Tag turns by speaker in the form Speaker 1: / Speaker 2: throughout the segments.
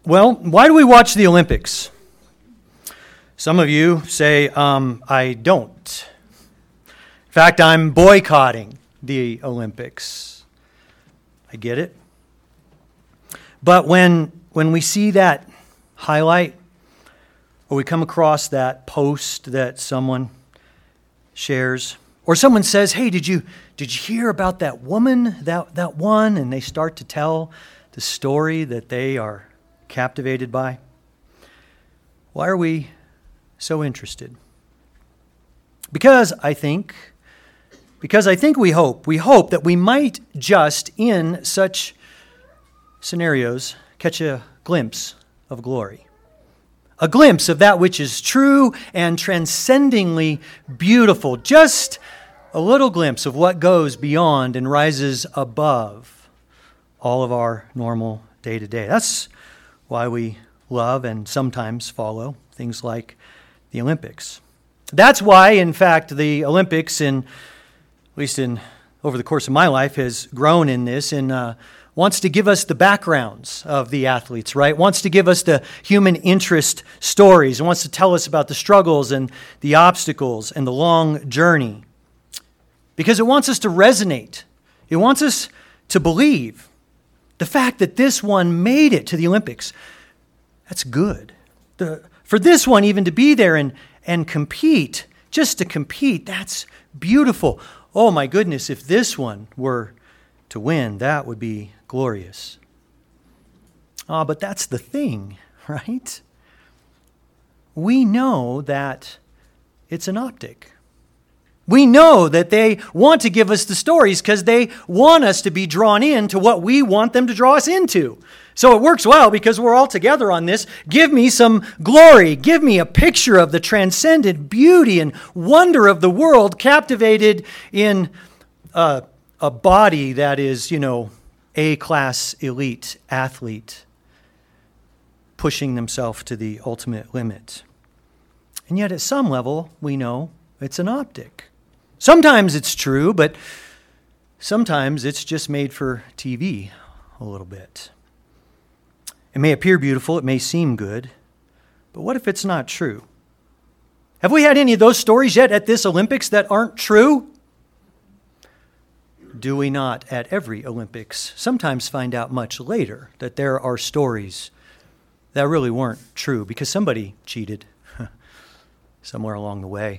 Speaker 1: Well, why do we watch the Olympics? Some of you say, I don't. In fact, I'm boycotting the Olympics. I get it. But when we see that highlight, or we come across that post that someone shares, or someone says, hey, did you hear about that woman, that one? And they start to tell the story that they are captivated by. Why are we so interested? Because I think we hope that we might just in such scenarios catch a glimpse of glory. A glimpse of that which is true and transcendingly beautiful. Just a little glimpse of what goes beyond and rises above all of our normal day-to-day. That's why we love and sometimes follow things like the Olympics. That's why, in fact, the Olympics, at least over the course of my life, has grown in this and wants to give us the backgrounds of the athletes, right? Wants to give us the human interest stories and wants to tell us about the struggles and the obstacles and the long journey. Because it wants us to resonate. It wants us to believe the fact that this one made it to the Olympics. That's good. For this one even to be there and compete, just to compete, that's beautiful. Oh my goodness, if this one were to win, that would be glorious. But that's the thing, right? We know that it's an optic. We know that they want to give us the stories because they want us to be drawn into what we want them to draw us into. So it works well because we're all together on this. Give me some glory. Give me a picture of the transcendent beauty and wonder of the world captivated in a body that is, A-class elite athlete pushing themselves to the ultimate limit. And yet at some level, we know it's an optic. Sometimes it's true, but sometimes it's just made for TV a little bit. It may appear beautiful, it may seem good, but what if it's not true? Have we had any of those stories yet at this Olympics that aren't true? Do we not at every Olympics sometimes find out much later that there are stories that really weren't true because somebody cheated somewhere along the way?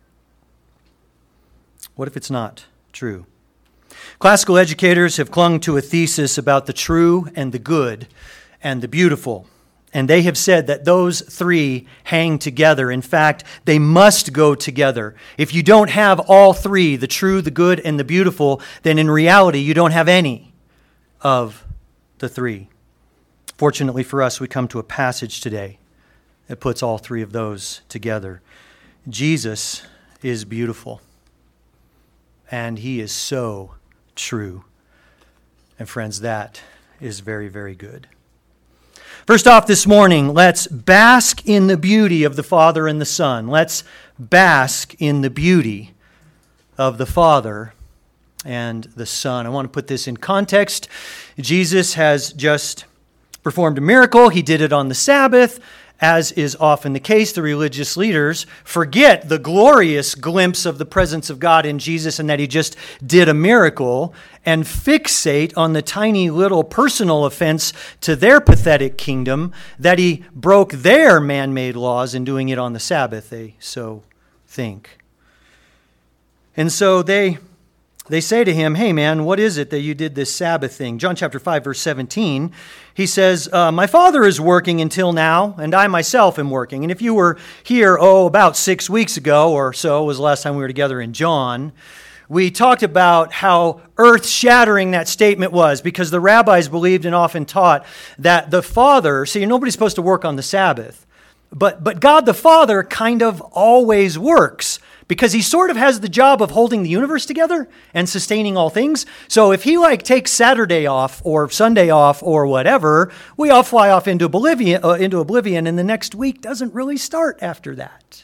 Speaker 1: What if it's not true? Classical educators have clung to a thesis about the true and the good and the beautiful. And they have said that those three hang together. In fact, they must go together. If you don't have all three, the true, the good, and the beautiful, then in reality, you don't have any of the three. Fortunately for us, we come to a passage today that puts all three of those together. Jesus is beautiful. And he is so true. And friends, that is very, very good. First off this morning, let's bask in the beauty of the Father and the Son. Let's bask in the beauty of the Father and the Son. I want to put this in context. Jesus has just performed a miracle. He did it on the Sabbath. As is often the case, the religious leaders forget the glorious glimpse of the presence of God in Jesus and that he just did a miracle and fixate on the tiny little personal offense to their pathetic kingdom that he broke their man-made laws in doing it on the Sabbath, they so think. And so they say to him, hey man, what is it that you did this Sabbath thing? John chapter 5, verse 17, he says, my Father is working until now, and I myself am working. And if you were here, about 6 weeks ago or so, was the last time we were together in John, we talked about how earth-shattering that statement was because the rabbis believed and often taught that the Father, see, nobody's supposed to work on the Sabbath, but God the Father kind of always works. Because he sort of has the job of holding the universe together and sustaining all things. So if he takes Saturday off or Sunday off or whatever, we all fly off into oblivion, and the next week doesn't really start after that.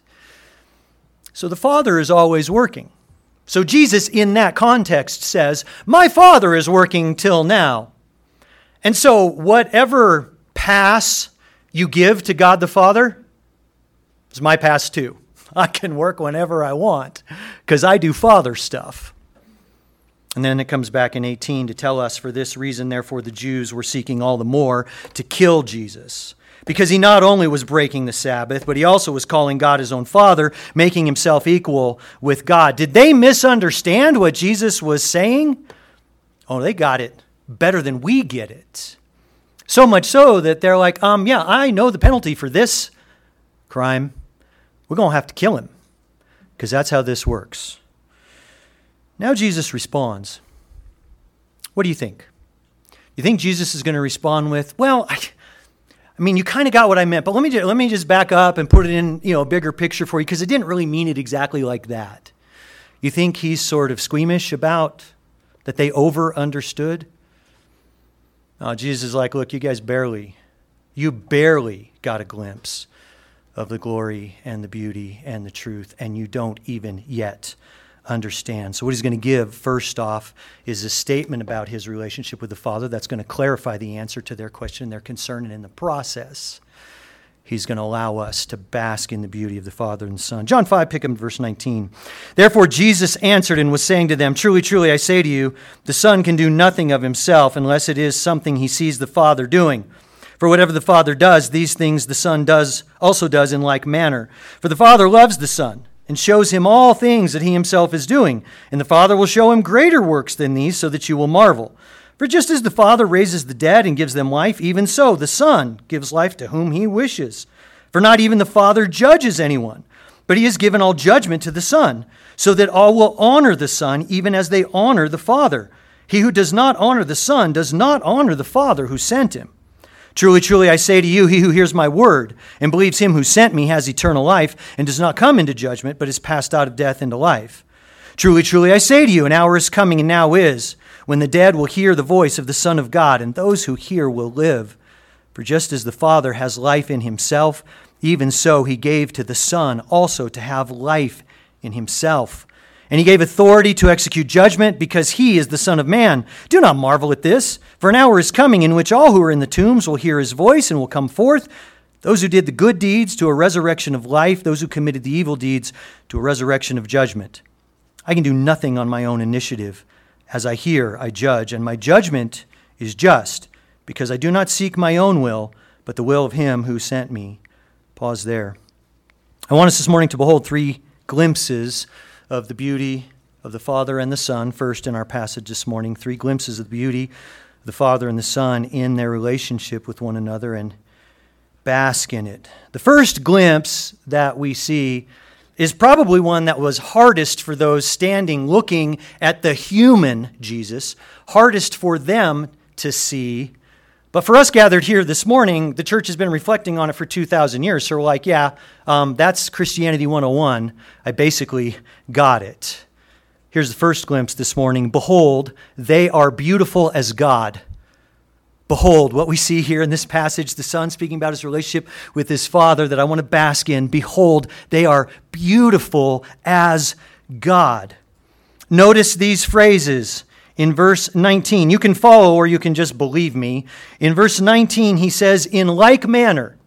Speaker 1: So the Father is always working. So Jesus in that context says, my Father is working till now. And so whatever pass you give to God the Father is my pass too. I can work whenever I want because I do Father stuff. And then it comes back in 18 to tell us, for this reason, therefore, the Jews were seeking all the more to kill Jesus. Because he not only was breaking the Sabbath, but he also was calling God his own Father, making himself equal with God. Did they misunderstand what Jesus was saying? Oh, they got it better than we get it. So much so that they're like, yeah, I know the penalty for this crime. We're going to have to kill him because that's how this works. Now Jesus responds. What do you think? You think Jesus is going to respond with, well, I mean, you kind of got what I meant, but let me just back up and put it in, a bigger picture for you because it didn't really mean it exactly like that. You think he's sort of squeamish about that they over-understood? Jesus is like, look, you guys barely got a glimpse of the glory and the beauty and the truth, and you don't even yet understand. So what he's going to give, first off, is a statement about his relationship with the Father that's going to clarify the answer to their question, their concern, and in the process, he's going to allow us to bask in the beauty of the Father and the Son. John 5, pick up in verse 19. Therefore Jesus answered and was saying to them, truly, truly, I say to you, the Son can do nothing of himself unless it is something he sees the Father doing. For whatever the Father does, these things the Son also does in like manner. For the Father loves the Son, and shows him all things that he himself is doing. And the Father will show him greater works than these, so that you will marvel. For just as the Father raises the dead and gives them life, even so the Son gives life to whom he wishes. For not even the Father judges anyone, but he has given all judgment to the Son, so that all will honor the Son, even as they honor the Father. He who does not honor the Son does not honor the Father who sent him. Truly, truly, I say to you, he who hears my word and believes him who sent me has eternal life and does not come into judgment, but is passed out of death into life. Truly, truly, I say to you, an hour is coming and now is, when the dead will hear the voice of the Son of God, and those who hear will live. For just as the Father has life in himself, even so he gave to the Son also to have life in himself. And he gave authority to execute judgment because he is the Son of Man. Do not marvel at this, for an hour is coming in which all who are in the tombs will hear his voice and will come forth, those who did the good deeds to a resurrection of life, those who committed the evil deeds to a resurrection of judgment. I can do nothing on my own initiative. As I hear, I judge, and my judgment is just, because I do not seek my own will, but the will of him who sent me. Pause there. I want us this morning to behold three glimpses of the beauty of the Father and the Son. First, in our passage this morning, three glimpses of the beauty of the Father and the Son in their relationship with one another, and bask in it. The first glimpse that we see is probably one that was hardest for those standing looking at the human Jesus, hardest for them to see. But for us gathered here this morning, the church has been reflecting on it for 2,000 years. So we're like, yeah, that's Christianity 101. I basically got it. Here's the first glimpse this morning. Behold, they are beautiful as God. Behold, what we see here in this passage, the Son speaking about his relationship with his Father that I want to bask in. Behold, they are beautiful as God. Notice these phrases. In verse 19, you can follow or you can just believe me. In verse 19, he says, in like manner,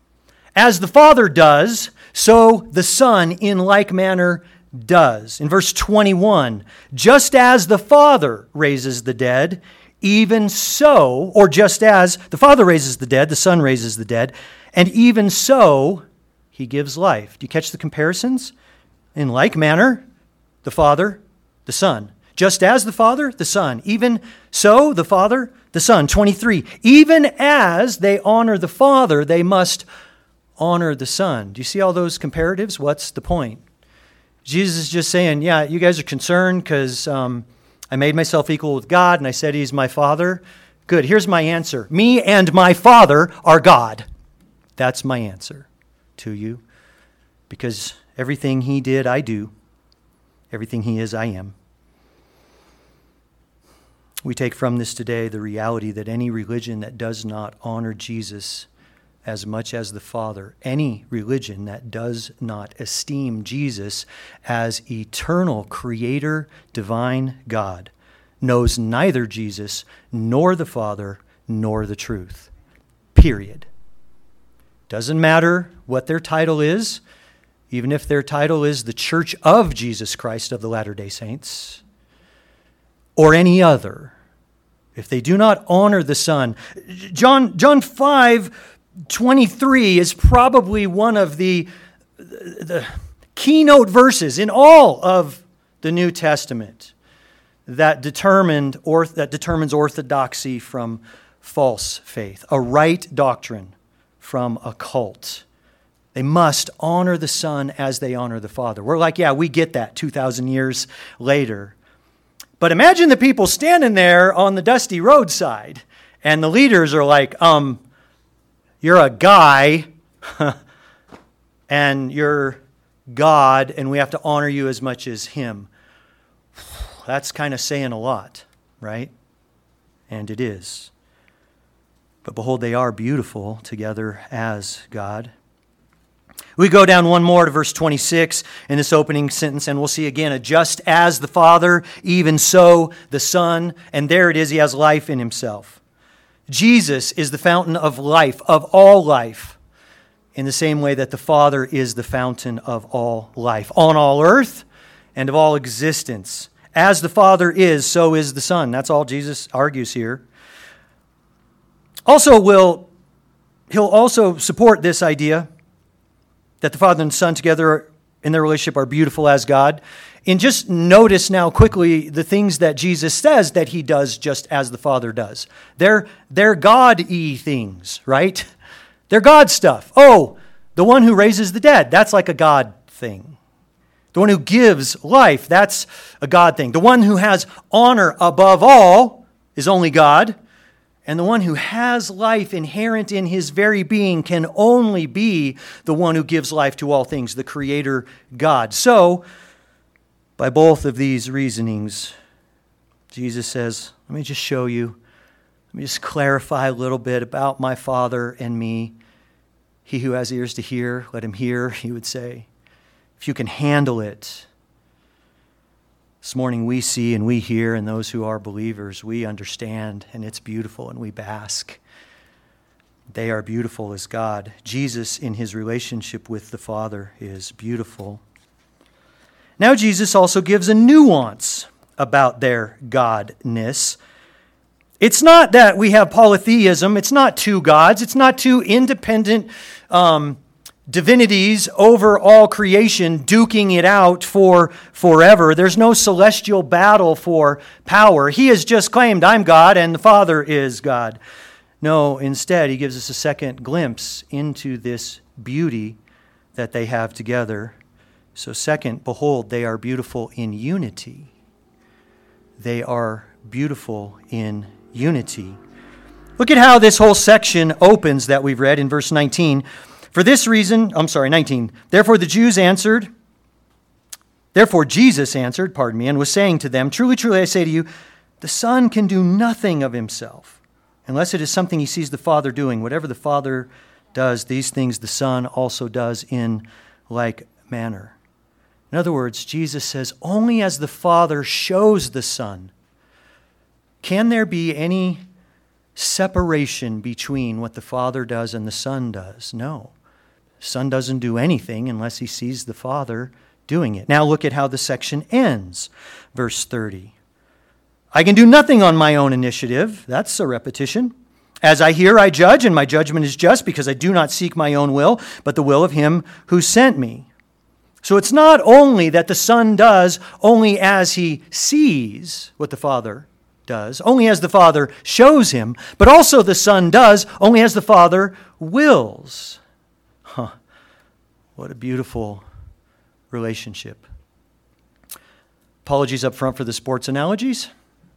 Speaker 1: as the Father does, so the Son in like manner does. In verse 21, just as the Father raises the dead, even so, or just as the Father raises the dead, the Son raises the dead, and even so, he gives life. Do you catch the comparisons? In like manner, the Father, the Son. Just as the Father, the Son. Even so, the Father, the Son. 23. Even as they honor the Father, they must honor the Son. Do you see all those comparatives? What's the point? Jesus is just saying, yeah, you guys are concerned because I made myself equal with God and I said he's my Father. Good, here's my answer. Me and my Father are God. That's my answer to you. Because everything he did, I do. Everything he is, I am. We take from this today the reality that any religion that does not honor Jesus as much as the Father, any religion that does not esteem Jesus as eternal creator, divine God, knows neither Jesus nor the Father nor the truth. period. Doesn't matter what their title is, even if their title is the Church of Jesus Christ of the Latter-day Saints, or any other. If they do not honor the Son. John 5:23 is probably one of the keynote verses in all of the New Testament that determines orthodoxy from false faith, a right doctrine from a cult. They must honor the Son as they honor the Father. We're like, yeah, we get that 2,000 years later. But imagine the people standing there on the dusty roadside, and the leaders are like, you're a guy, and you're God, and we have to honor you as much as Him. That's kind of saying a lot, right? And it is. But behold, they are beautiful together as God. We go down one more to verse 26 in this opening sentence, and we'll see again, just as the Father, even so the Son, and there it is, He has life in Himself. Jesus is the fountain of life, of all life, in the same way that the Father is the fountain of all life, on all earth and of all existence. As the Father is, so is the Son. That's all Jesus argues here. He'll also support this idea that the Father and Son together in their relationship are beautiful as God. And just notice now quickly the things that Jesus says that He does just as the Father does. They're God-y things, right? They're God stuff. Oh, the one who raises the dead, that's like a God thing. The one who gives life, that's a God thing. The one who has honor above all is only God. And the one who has life inherent in his very being can only be the one who gives life to all things, the Creator God. So, by both of these reasonings, Jesus says, let me just show you, let me just clarify a little bit about my Father and me. He who has ears to hear, let him hear, he would say. If you can handle it. This morning we see and we hear, and those who are believers, we understand, and it's beautiful, and we bask. They are beautiful as God. Jesus, in His relationship with the Father, is beautiful. Now Jesus also gives a nuance about their godness. It's not that we have polytheism. It's not two gods. It's not two independent divinities over all creation duking it out for forever. There's no celestial battle for power. He has just claimed, I'm God and the Father is God. No, instead, He gives us a second glimpse into this beauty that they have together. So second, behold, they are beautiful in unity. They are beautiful in unity. Look at how this whole section opens that we've read in verse 19. For this reason, 19. Therefore Jesus answered, and was saying to them, truly, truly, I say to you, the Son can do nothing of Himself, unless it is something He sees the Father doing. Whatever the Father does, these things the Son also does in like manner. In other words, Jesus says, only as the Father shows the Son, can there be any separation between what the Father does and the Son does? No. The Son doesn't do anything unless He sees the Father doing it. Now look at how the section ends. Verse 30. I can do nothing on my own initiative. That's a repetition. As I hear, I judge, and my judgment is just because I do not seek my own will, but the will of Him who sent me. So it's not only that the Son does only as He sees what the Father does, only as the Father shows Him, but also the Son does only as the Father wills. What a beautiful relationship. Apologies up front for the sports analogies.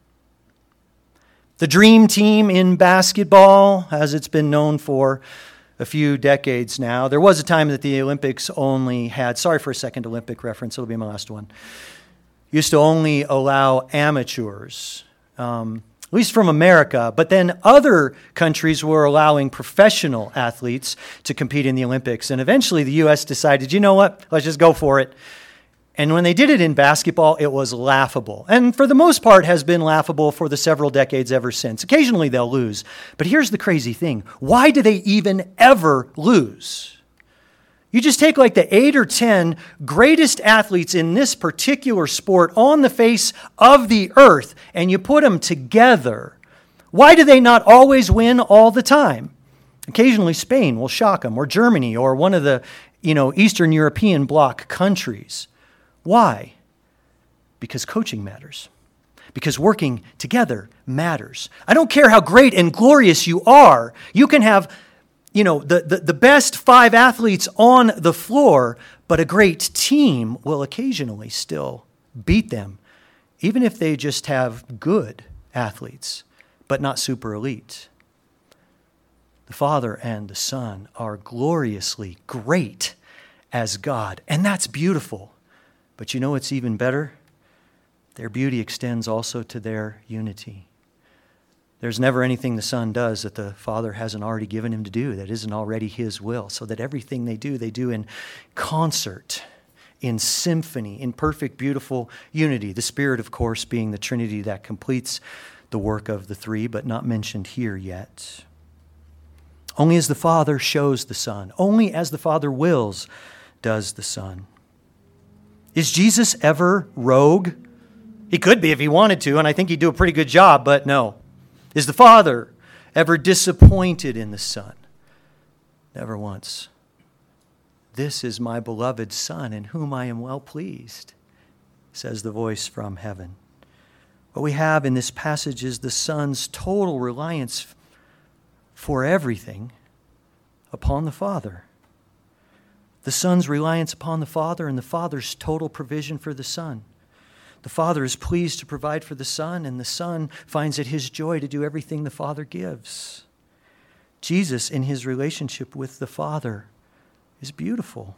Speaker 1: The dream team in basketball, as it's been known for a few decades now. There was a time that the Olympics only had, sorry for a second Olympic reference, it'll be my last one, used to only allow amateurs, at least from America, but then other countries were allowing professional athletes to compete in the Olympics. And eventually the U.S. decided, you know what, let's just go for it. And when they did it in basketball, it was laughable. And for the most part has been laughable for the several decades ever since. Occasionally they'll lose. But here's the crazy thing. Why do they even ever lose? You just take like the 8 or 10 greatest athletes in this particular sport on the face of the earth, and you put them together. Why do they not always win all the time? Occasionally Spain will shock them, or Germany, or one of the Eastern European bloc countries. Why? Because coaching matters. Because working together matters. I don't care how great and glorious you are. You can have, the best 5 athletes on the floor, but a great team will occasionally still beat them, even if they just have good athletes, but not super elite. The Father and the Son are gloriously great as God, and that's beautiful. But you know what's even better? Their beauty extends also to their unity. There's never anything the Son does that the Father hasn't already given him to do, that isn't already his will, so that everything they do in concert, in symphony, in perfect, beautiful unity. The Spirit, of course, being the Trinity that completes the work of the three, but not mentioned here yet. Only as the Father shows the Son, only as the Father wills, does the Son. Is Jesus ever rogue? He could be if he wanted to, and I think he'd do a pretty good job, but no. Is the Father ever disappointed in the Son? Never once. This is my beloved Son, in whom I am well pleased, says the voice from heaven. What we have in this passage is the Son's total reliance for everything upon the Father. The Son's reliance upon the Father and the Father's total provision for the Son. The Father is pleased to provide for the Son, and the Son finds it his joy to do everything the Father gives. Jesus, in his relationship with the Father, is beautiful.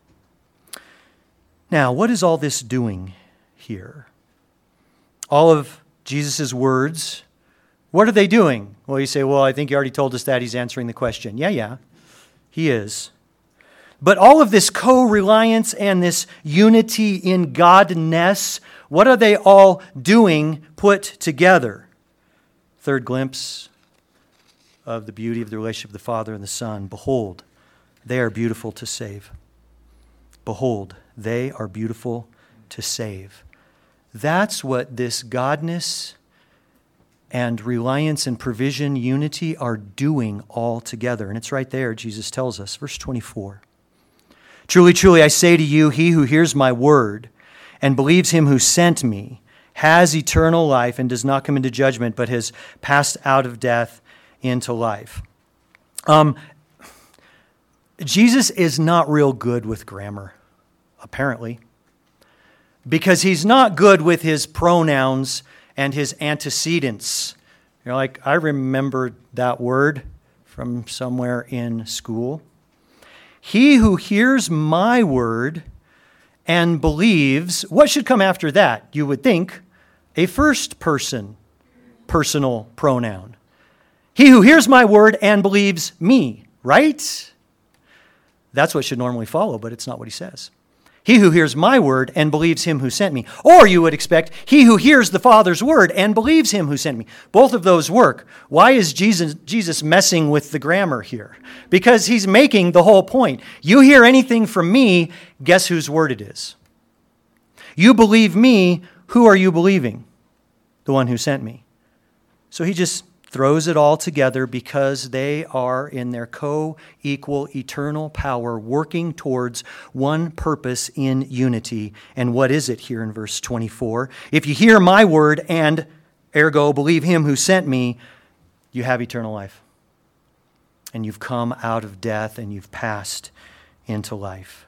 Speaker 1: Now, what is all this doing here? All of Jesus' words, what are they doing? Well, you say, I think you already told us that. He's answering the question. Yeah, he is. But all of this co-reliance and this unity in Godness, what are they all doing put together? Third glimpse of the beauty of the relationship of the Father and the Son. Behold, they are beautiful to save. Behold, they are beautiful to save. That's what this Godness and reliance and provision, unity are doing all together. And it's right there, Jesus tells us, verse 24. Truly, truly, I say to you, he who hears my word and believes him who sent me has eternal life and does not come into judgment, but has passed out of death into life. Jesus is not real good with grammar, apparently, because he's not good with his pronouns and his antecedents. You're like, I remember that word from somewhere in school. He who hears my word and believes, what should come after that? You would think a first person personal pronoun. He who hears my word and believes me, right? That's what should normally follow, but it's not what he says. He who hears my word and believes him who sent me. Or you would expect, he who hears the Father's word and believes him who sent me. Both of those work. Why is Jesus messing with the grammar here? Because he's making the whole point. You hear anything from me, guess whose word it is? You believe me, who are you believing? The one who sent me. So he just throws it all together because they are in their co-equal eternal power working towards one purpose in unity. And what is it here in verse 24? If you hear my word and ergo believe him who sent me, you have eternal life. And you've come out of death and you've passed into life.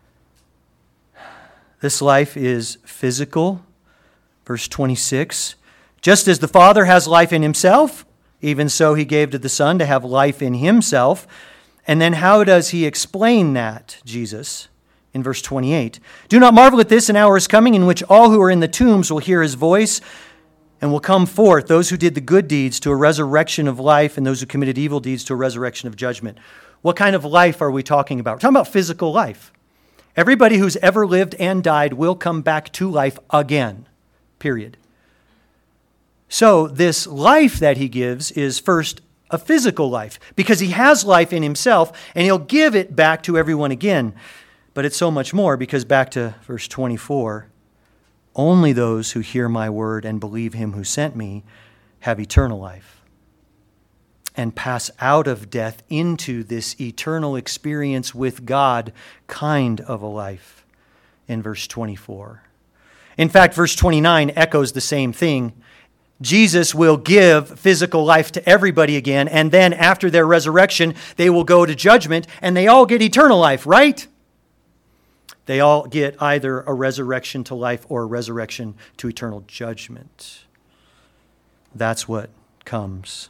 Speaker 1: This life is physical. Verse 26. Just as the Father has life in himself, even so he gave to the Son to have life in himself. And then how does he explain that, Jesus? In verse 28. Do not marvel at this, an hour is coming in which all who are in the tombs will hear his voice and will come forth, those who did the good deeds to a resurrection of life and those who committed evil deeds to a resurrection of judgment. What kind of life are we talking about? We're talking about physical life. Everybody who's ever lived and died will come back to life again, period. So this life that he gives is first a physical life, because he has life in himself, and he'll give it back to everyone again. But it's so much more, because back to verse 24, only those who hear my word and believe him who sent me have eternal life and pass out of death into this eternal experience with God kind of a life in verse 24. In fact, verse 29 echoes the same thing. Jesus will give physical life to everybody again, and then after their resurrection, they will go to judgment, and they all get eternal life, right? They all get either a resurrection to life or a resurrection to eternal judgment. That's what comes.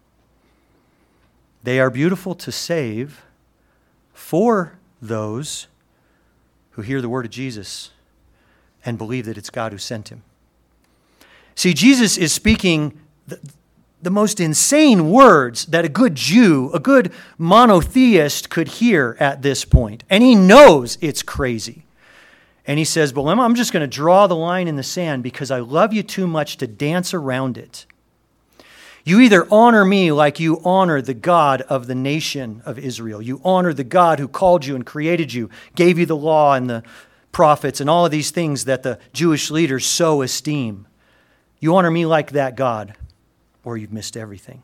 Speaker 1: They are beautiful to save for those who hear the word of Jesus and believe that it's God who sent him. See, Jesus is speaking the most insane words that a good Jew, a good monotheist could hear at this point. And he knows it's crazy. And he says, well, I'm just going to draw the line in the sand because I love you too much to dance around it. You either honor me like you honor the God of the nation of Israel. You honor the God who called you and created you, gave you the law and the prophets and all of these things that the Jewish leaders so esteem. You honor me like that God, or you've missed everything.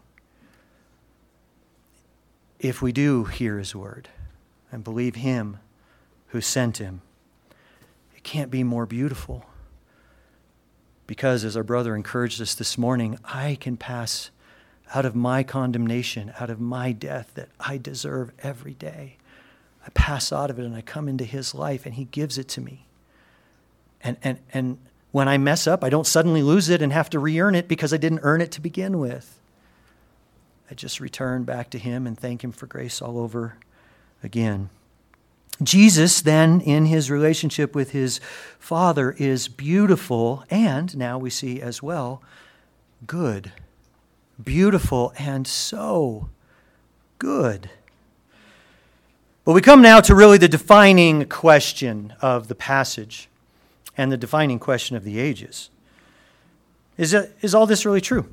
Speaker 1: If we do hear his word and believe him who sent him, it can't be more beautiful. Because, as our brother encouraged us this morning, I can pass out of my condemnation, out of my death that I deserve every day. I pass out of it and I come into his life and he gives it to me. And when I mess up, I don't suddenly lose it and have to re-earn it because I didn't earn it to begin with. I just return back to him and thank him for grace all over again. Jesus, then, in his relationship with his Father, is beautiful and, now we see as well, good. Beautiful and so good. But we come now to really the defining question of the passage and the defining question of the ages. Is all this really true?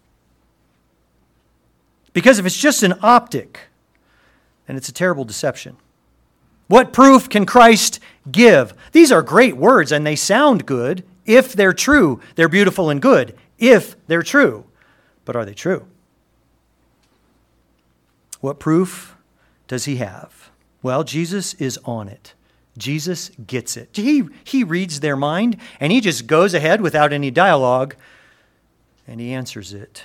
Speaker 1: Because if it's just an optic, then it's a terrible deception. What proof can Christ give? These are great words and they sound good. If they're true, they're beautiful and good. If they're true. But are they true? What proof does he have? Well, Jesus is on it. Jesus gets it. He reads their mind and he just goes ahead without any dialogue and he answers it.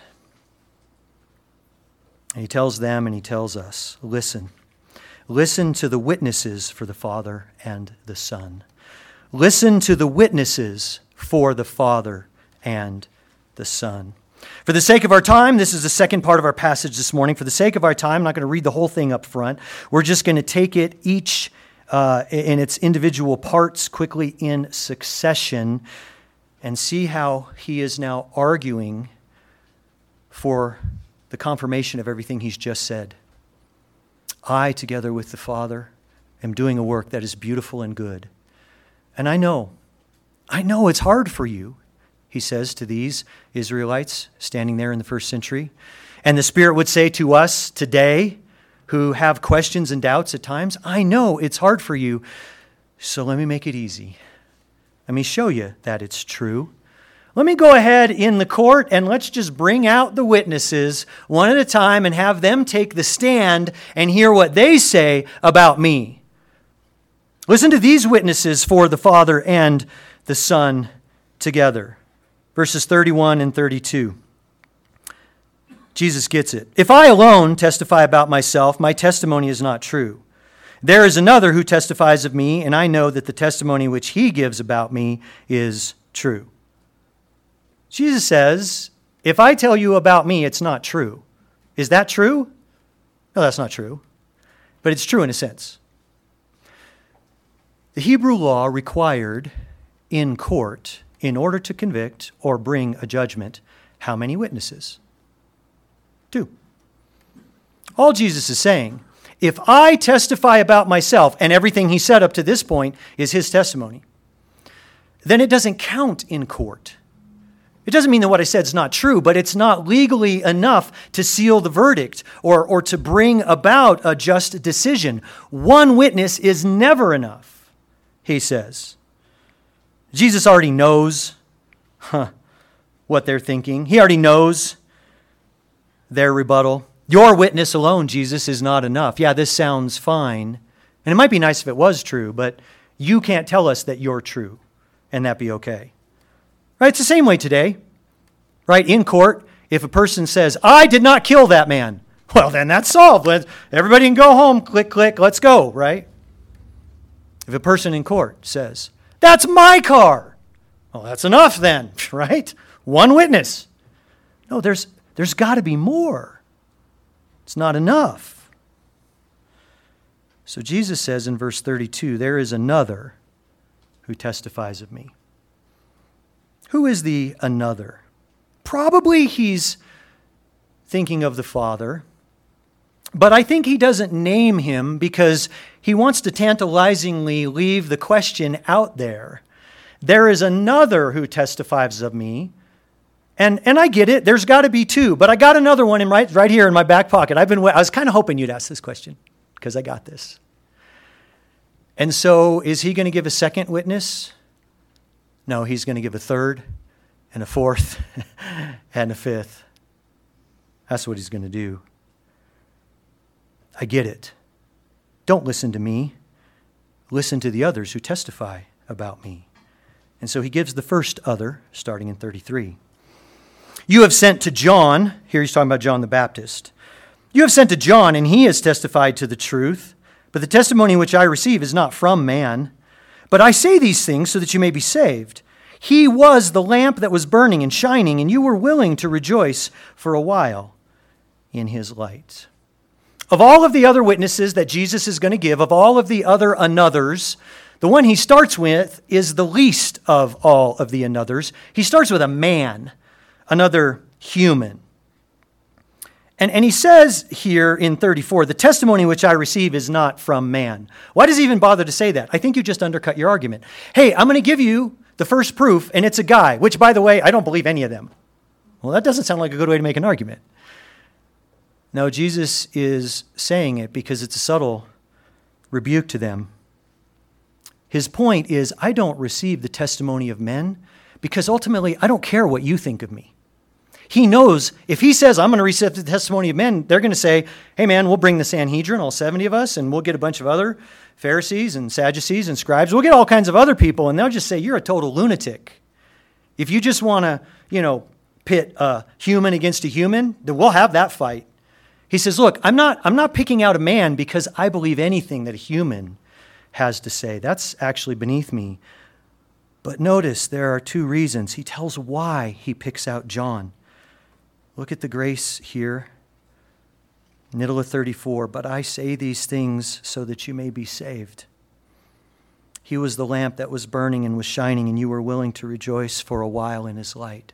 Speaker 1: And he tells them and he tells us, listen. Listen to the witnesses for the Father and the Son. Listen to the witnesses for the Father and the Son. For the sake of our time, this is the second part of our passage this morning. For the sake of our time, I'm not going to read the whole thing up front. We're just going to take it each in its individual parts quickly in succession and see how he is now arguing for the confirmation of everything he's just said. I, together with the Father, am doing a work that is beautiful and good. And I know it's hard for you, he says to these Israelites standing there in the first century. And the Spirit would say to us today, who have questions and doubts at times, I know it's hard for you, so let me make it easy. Let me show you that it's true. Let me go ahead in the court and let's just bring out the witnesses one at a time and have them take the stand and hear what they say about me. Listen to these witnesses for the Father and the Son together. Verses 31 and 32. Jesus gets it. If I alone testify about myself, my testimony is not true. There is another who testifies of me, and I know that the testimony which he gives about me is true. Jesus says, if I tell you about me, it's not true. Is that true? No, that's not true. But it's true in a sense. The Hebrew law required in court, in order to convict or bring a judgment, how many witnesses? 2. All Jesus is saying If I testify about myself, and everything he said up to this point is his testimony, then it doesn't count in court. It doesn't mean that what I said is not true, but it's not legally enough to seal the verdict or to bring about a just decision. One witness is never enough, he says. Jesus already knows what they're thinking. He already knows their rebuttal. Your witness alone, Jesus, is not enough. Yeah, this sounds fine. And it might be nice if it was true, but you can't tell us that you're true and that be okay. Right? It's the same way today. Right? In court, if a person says, I did not kill that man, well, then that's solved. Everybody can go home. Click, click, let's go. Right? If a person in court says, that's my car, well, that's enough then. Right? One witness. No, there's got to be more. It's not enough. So Jesus says in verse 32, there is another who testifies of me. Who is the another? Probably he's thinking of the Father, but I think he doesn't name him because he wants to tantalizingly leave the question out there. There is another who testifies of me. And I get it. There's got to be two. But I got another one right here in my back pocket. I was kind of hoping you'd ask this question because I got this. And so is he going to give a second witness? No, he's going to give a third and a fourth and a fifth. That's what he's going to do. I get it. Don't listen to me. Listen to the others who testify about me. And so he gives the first other, starting in 33. You have sent to John, here he's talking about John the Baptist. You have sent to John, and he has testified to the truth. But the testimony which I receive is not from man. But I say these things so that you may be saved. He was the lamp that was burning and shining, and you were willing to rejoice for a while in his light. Of all of the other witnesses that Jesus is going to give, of all of the other anothers, the one he starts with is the least of all of the anothers. He starts with a man, another human. And he says here in 34, the testimony which I receive is not from man. Why does he even bother to say that? I think you just undercut your argument. Hey, I'm going to give you the first proof, and it's a guy, which, by the way, I don't believe any of them. Well, that doesn't sound like a good way to make an argument. No, Jesus is saying it because it's a subtle rebuke to them. His point is, I don't receive the testimony of men because ultimately I don't care what you think of me. He knows if he says, I'm going to receive the testimony of men, they're going to say, hey man, we'll bring the Sanhedrin, all 70 of us, and we'll get a bunch of other Pharisees and Sadducees and scribes. We'll get all kinds of other people, and they'll just say, you're a total lunatic. If you just want to, pit a human against a human, then we'll have that fight. He says, look, I'm not picking out a man because I believe anything that a human has to say. That's actually beneath me. But notice there are two reasons. He tells why he picks out John. Look at the grace here. Middle of 34. But I say these things so that you may be saved. He was the lamp that was burning and was shining, and you were willing to rejoice for a while in his light.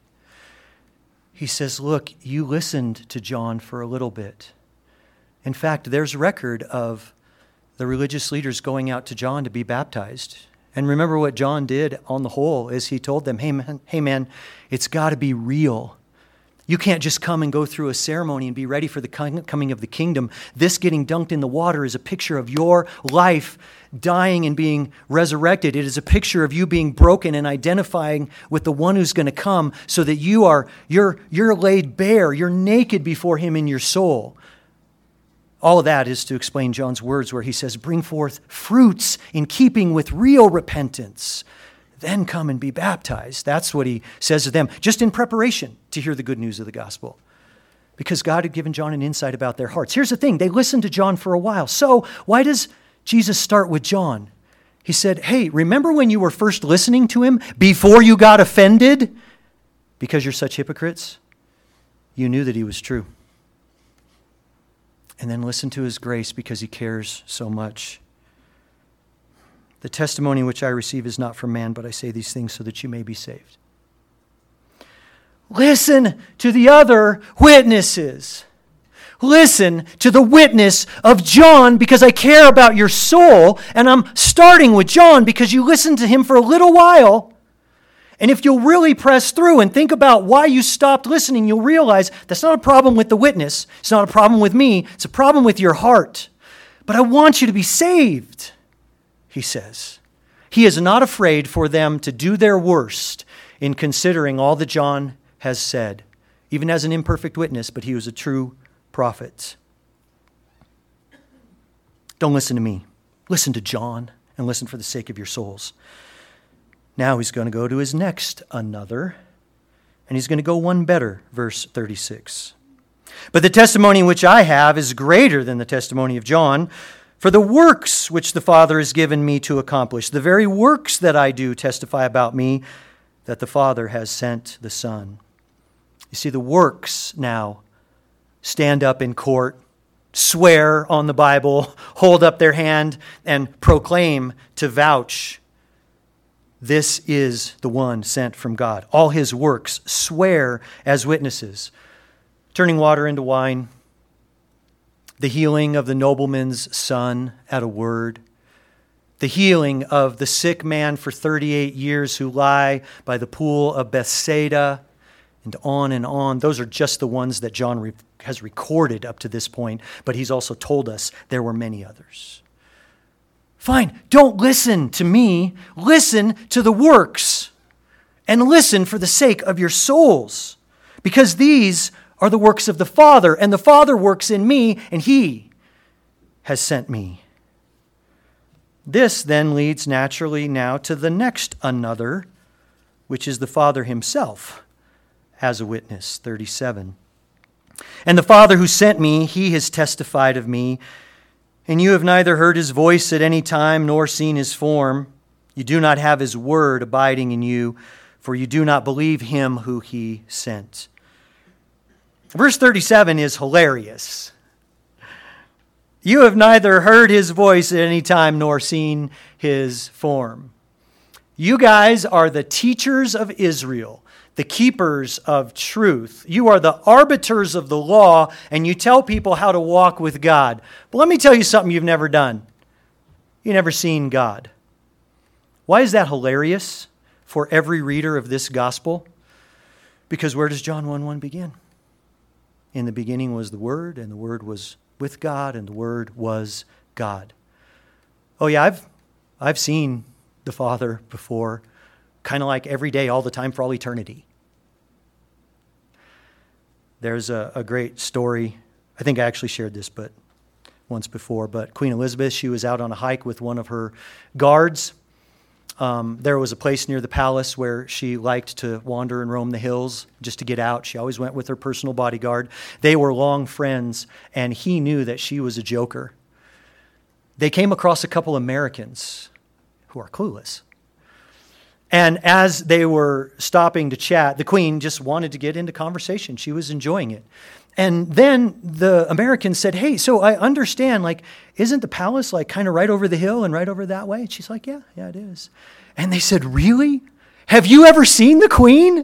Speaker 1: He says, look, you listened to John for a little bit. In fact, there's record of the religious leaders going out to John to be baptized. And remember what John did on the whole is he told them, hey man, it's got to be real. You can't just come and go through a ceremony and be ready for the coming of the kingdom. This getting dunked in the water is a picture of your life dying and being resurrected. It is a picture of you being broken and identifying with the one who's going to come so that you're laid bare. You're naked before him in your soul. All of that is to explain John's words where he says, bring forth fruits in keeping with real repentance. Then come and be baptized. That's what he says to them, just in preparation to hear the good news of the gospel. Because God had given John an insight about their hearts. Here's the thing, they listened to John for a while. So why does Jesus start with John? He said, hey, remember when you were first listening to him before you got offended? Because you're such hypocrites, you knew that he was true. And then listen to his grace because he cares so much. The testimony which I receive is not from man, but I say these things so that you may be saved. Listen to the other witnesses. Listen to the witness of John because I care about your soul, and I'm starting with John because you listened to him for a little while. And if you'll really press through and think about why you stopped listening, you'll realize that's not a problem with the witness. It's not a problem with me. It's a problem with your heart. But I want you to be saved, he says. He is not afraid for them to do their worst in considering all that John has said, even as an imperfect witness, but he was a true prophet. Don't listen to me. Listen to John and listen for the sake of your souls. Now he's going to go to his next another, and he's going to go one better, verse 36. But the testimony which I have is greater than the testimony of John, for the works which the Father has given me to accomplish, the very works that I do testify about me, that the Father has sent the Son. You see, the works now stand up in court, swear on the Bible, hold up their hand, and proclaim to vouch, this is the one sent from God. All his works swear as witnesses. Turning water into wine, the healing of the nobleman's son at a word, the healing of the sick man for 38 years who lie by the pool of Bethsaida, and on and on. Those are just the ones that John has recorded up to this point, but he's also told us there were many others. Fine, don't listen to me. Listen to the works, and listen for the sake of your souls, because these are the works of the Father, and the Father works in me, and he has sent me. This then leads naturally now to the next another, which is the Father himself as a witness, 37. And the Father who sent me, he has testified of me, and you have neither heard his voice at any time nor seen his form. You do not have his word abiding in you, for you do not believe him who he sent. Verse 37 is hilarious. You have neither heard his voice at any time nor seen his form. You guys are the teachers of Israel, the keepers of truth. You are the arbiters of the law, and you tell people how to walk with God. But let me tell you something you've never done. You've never seen God. Why is that hilarious for every reader of this gospel? Because where does John 1:1 begin? In the beginning was the Word, and the Word was with God, and the Word was God. Oh yeah, I've seen the Father before, kind of like every day, all the time, for all eternity. There's a great story. I think I actually shared this once before, but Queen Elizabeth, she was out on a hike with one of her guards. There was a place near the palace where she liked to wander and roam the hills just to get out. She always went with her personal bodyguard. They were long friends, and he knew that she was a joker. They came across a couple Americans who are clueless. And as they were stopping to chat, the Queen just wanted to get into conversation. She was enjoying it. And then the American said, hey, so I understand, isn't the palace kind of right over the hill and right over that way? And she's like, yeah, it is. And they said, really? Have you ever seen the Queen?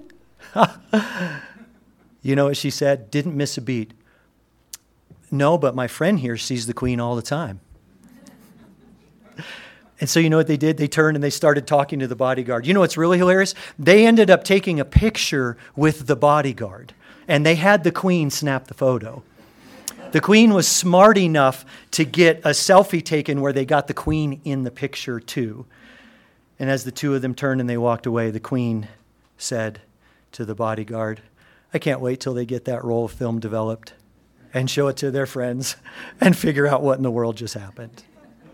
Speaker 1: You know what she said? Didn't miss a beat. No, but my friend here sees the Queen all the time. And so you know what they did? They turned and they started talking to the bodyguard. You know what's really hilarious? They ended up taking a picture with the bodyguard. And they had the Queen snap the photo. The Queen was smart enough to get a selfie taken where they got the Queen in the picture too. And as the two of them turned and they walked away, the Queen said to the bodyguard, I can't wait till they get that roll of film developed and show it to their friends and figure out what in the world just happened.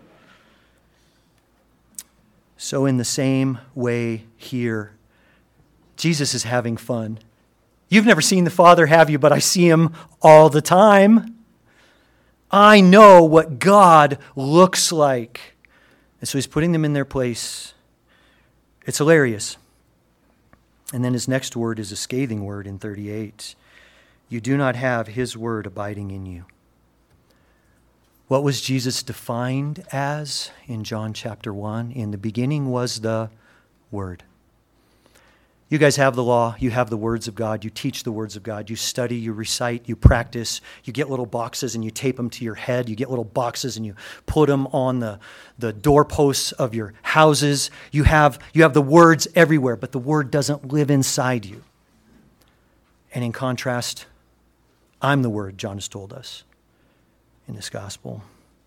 Speaker 1: So in the same way here, Jesus is having fun. You've never seen the Father, have you? But I see him all the time. I know what God looks like. And so he's putting them in their place. It's hilarious. And then his next word is a scathing word in 38. You do not have his word abiding in you. What was Jesus defined as in John chapter 1? In the beginning was the Word. You guys have the law. You have the words of God. You teach the words of God. You study, you recite, you practice. You get little boxes and you tape them to your head. You get little boxes and you put them on the doorposts of your houses. You have the words everywhere, but the word doesn't live inside you. And in contrast, I'm the word, John has told us in this gospel.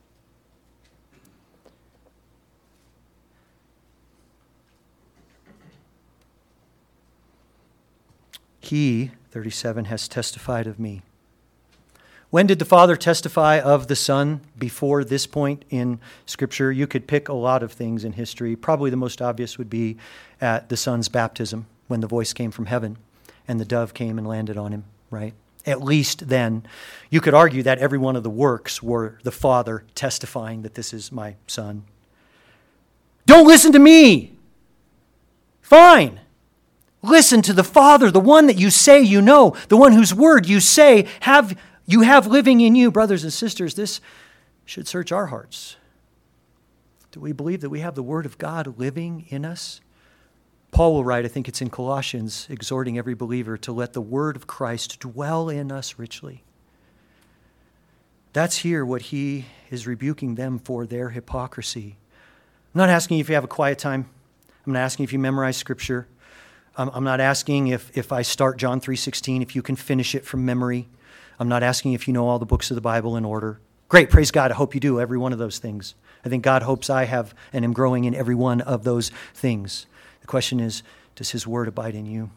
Speaker 1: He, 37, has testified of me. When did the Father testify of the Son before this point in Scripture? You could pick a lot of things in history. Probably the most obvious would be at the Son's baptism, when the voice came from heaven and the dove came and landed on him, right? At least then. You could argue that every one of the works were the Father testifying that this is my Son. Don't listen to me! Fine. Listen to the Father, the one that you say you know, the one whose word you say you have living in you. Brothers and sisters, this should search our hearts. Do we believe that we have the word of God living in us? Paul will write, I think it's in Colossians, exhorting every believer to let the word of Christ dwell in us richly. That's here what he is rebuking them for their hypocrisy. I'm not asking you if you have a quiet time. I'm not asking if you memorize Scripture. I'm not asking if I start John 3:16, if you can finish it from memory. I'm not asking if you know all the books of the Bible in order. Great, praise God. I hope you do every one of those things. I think God hopes I have and am growing in every one of those things. The question is, does his word abide in you?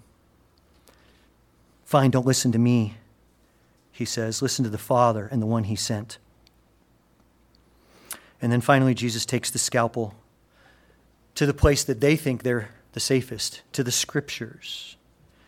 Speaker 1: Fine, don't listen to me, he says. Listen to the Father and the one he sent. And then finally, Jesus takes the scalpel to the place that they think they're the safest, to the Scriptures.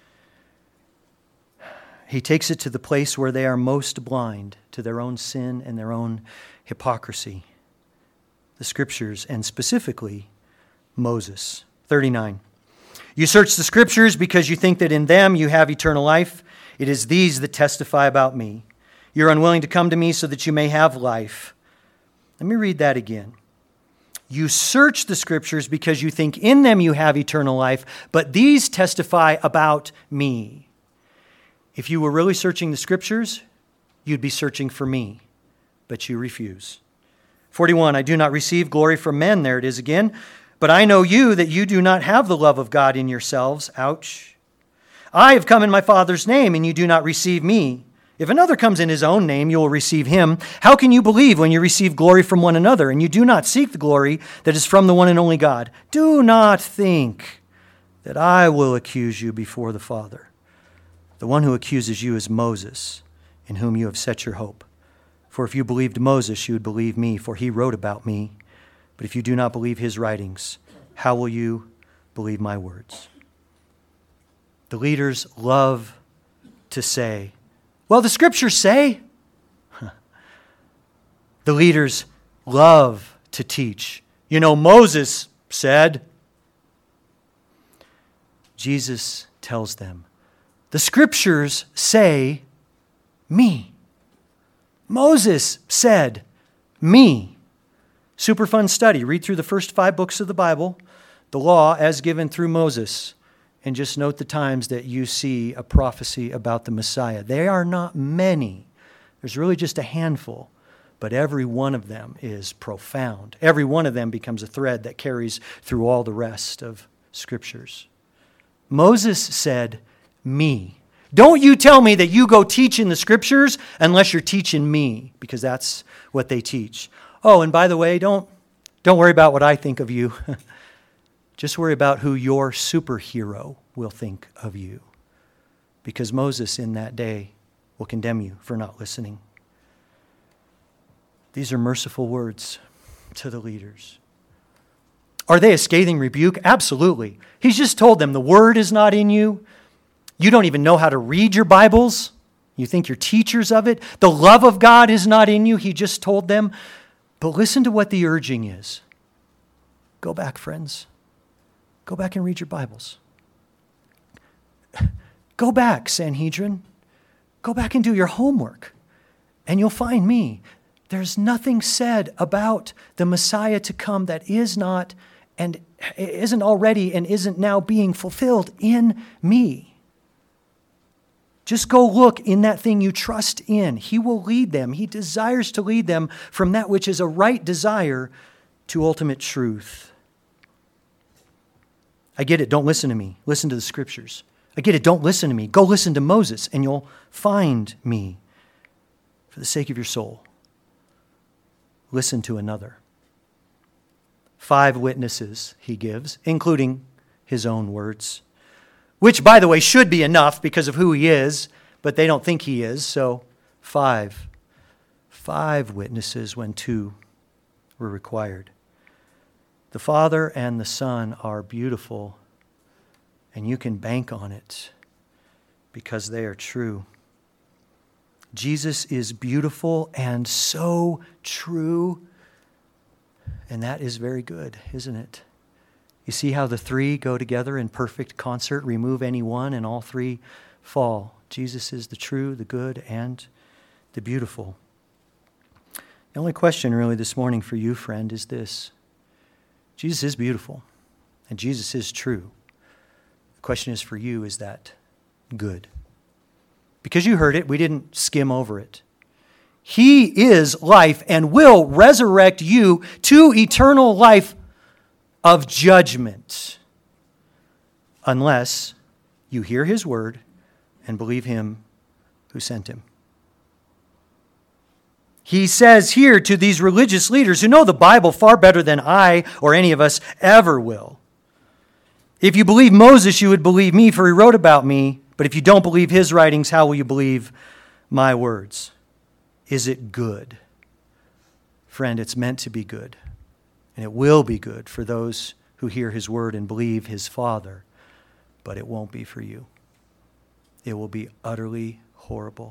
Speaker 1: He takes it to the place where they are most blind to their own sin and their own hypocrisy. The Scriptures, and specifically Moses. 39. You search the Scriptures because you think that in them you have eternal life. It is these that testify about me. You're unwilling to come to me so that you may have life. Let me read that again. You search the Scriptures because you think in them you have eternal life, but these testify about me. If you were really searching the Scriptures, you'd be searching for me, but you refuse. 41, I do not receive glory from men. There it is again. But I know you, that you do not have the love of God in yourselves. Ouch. I have come in my Father's name, and you do not receive me. If another comes in his own name, you will receive him. How can you believe when you receive glory from one another, and you do not seek the glory that is from the one and only God? Do not think that I will accuse you before the Father. The one who accuses you is Moses, in whom you have set your hope. For if you believed Moses, you would believe me, for he wrote about me. But if you do not believe his writings, how will you believe my words? The leaders love to say, well, the Scriptures say. The leaders love to teach. You know, Moses said. Jesus tells them, the Scriptures say me. Moses said me. Super fun study. Read through the first 5 books of the Bible, the law as given through Moses, and just note the times that you see a prophecy about the Messiah. They are not many. There's really just a handful, but every one of them is profound. Every one of them becomes a thread that carries through all the rest of Scriptures. Moses said, me. Don't you tell me that you go teach in the Scriptures unless you're teaching me, because that's what they teach. Oh, and by the way, don't worry about what I think of you. Just worry about who your superhero will think of you. Because Moses in that day will condemn you for not listening. These are merciful words to the leaders. Are they a scathing rebuke? Absolutely. He's just told them the word is not in you. You don't even know how to read your Bibles. You think you're teachers of it. The love of God is not in you. He just told them. But listen to what the urging is. Go back, friends. Go back and read your Bibles. Go back, Sanhedrin. Go back and do your homework. And you'll find me. There's nothing said about the Messiah to come that is not and isn't already and isn't now being fulfilled in me. Just go look in that thing you trust in. He will lead them. He desires to lead them from that which is a right desire to ultimate truth. I get it. Don't listen to me. Listen to the Scriptures. I get it. Don't listen to me. Go listen to Moses and you'll find me. For the sake of your soul, listen to another. 5 witnesses he gives, including his own words, which, by the way, should be enough because of who he is, but they don't think he is, so 5. 5 witnesses when 2 were required. The Father and the Son are beautiful, and you can bank on it because they are true. Jesus is beautiful and so true, and that is very good, isn't it? You see how the 3 go together in perfect concert? Remove any one and all 3 fall. Jesus is the true, the good, and the beautiful. The only question really this morning for you, friend, is this. Jesus is beautiful, and Jesus is true. The question is for you, is that good? Because you heard it, we didn't skim over it. He is life and will resurrect you to eternal life of judgment, unless you hear his word and believe him who sent him. He says here to these religious leaders who know the Bible far better than I or any of us ever will. If you believe Moses, you would believe me, for he wrote about me. But if you don't believe his writings, how will you believe my words? Is it good? Friend, it's meant to be good. And it will be good for those who hear his word and believe his Father. But it won't be for you. It will be utterly horrible.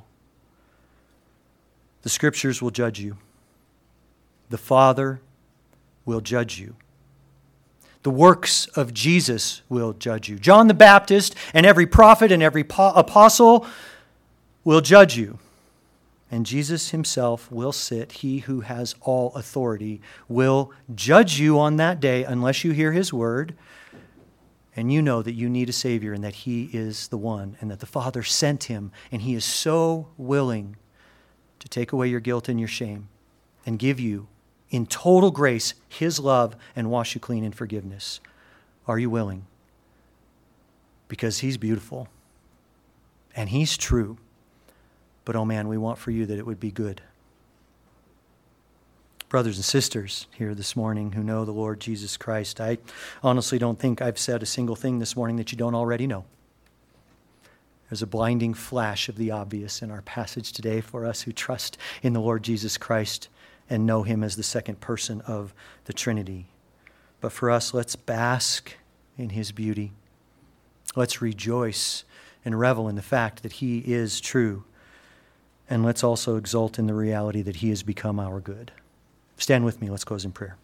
Speaker 1: The Scriptures will judge you. The Father will judge you. The works of Jesus will judge you. John the Baptist and every prophet and every apostle will judge you. And Jesus himself will sit, he who has all authority, will judge you on that day unless you hear his word and you know that you need a Savior and that he is the one and that the Father sent him and he is so willing to take away your guilt and your shame and give you in total grace his love and wash you clean in forgiveness. Are you willing? Because he's beautiful and he's true. But oh man, we want for you that it would be good. Brothers and sisters here this morning who know the Lord Jesus Christ, I honestly don't think I've said a single thing this morning that you don't already know. There's a blinding flash of the obvious in our passage today for us who trust in the Lord Jesus Christ and know him as the second person of the Trinity. But for us, let's bask in his beauty. Let's rejoice and revel in the fact that he is true. And let's also exult in the reality that he has become our good. Stand with me. Let's close in prayer.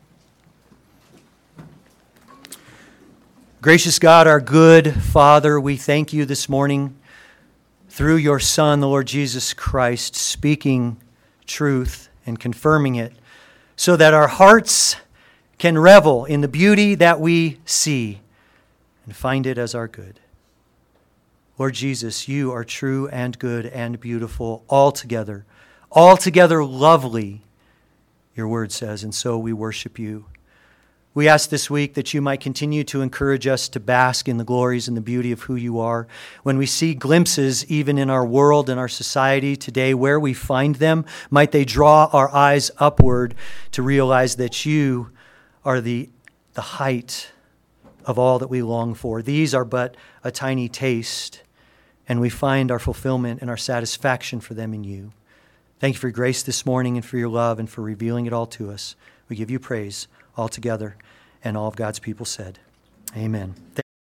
Speaker 1: Gracious God, our good Father, we thank you this morning through your Son, the Lord Jesus Christ, speaking truth and confirming it so that our hearts can revel in the beauty that we see and find it as our good. Lord Jesus, you are true and good and beautiful altogether lovely, your word says, and so we worship you. We ask this week that you might continue to encourage us to bask in the glories and the beauty of who you are. When we see glimpses, even in our world and our society today, where we find them, might they draw our eyes upward to realize that you are the height of all that we long for. These are but a tiny taste, and we find our fulfillment and our satisfaction for them in you. Thank you for your grace this morning and for your love and for revealing it all to us. We give you praise all together, and all of God's people said, amen.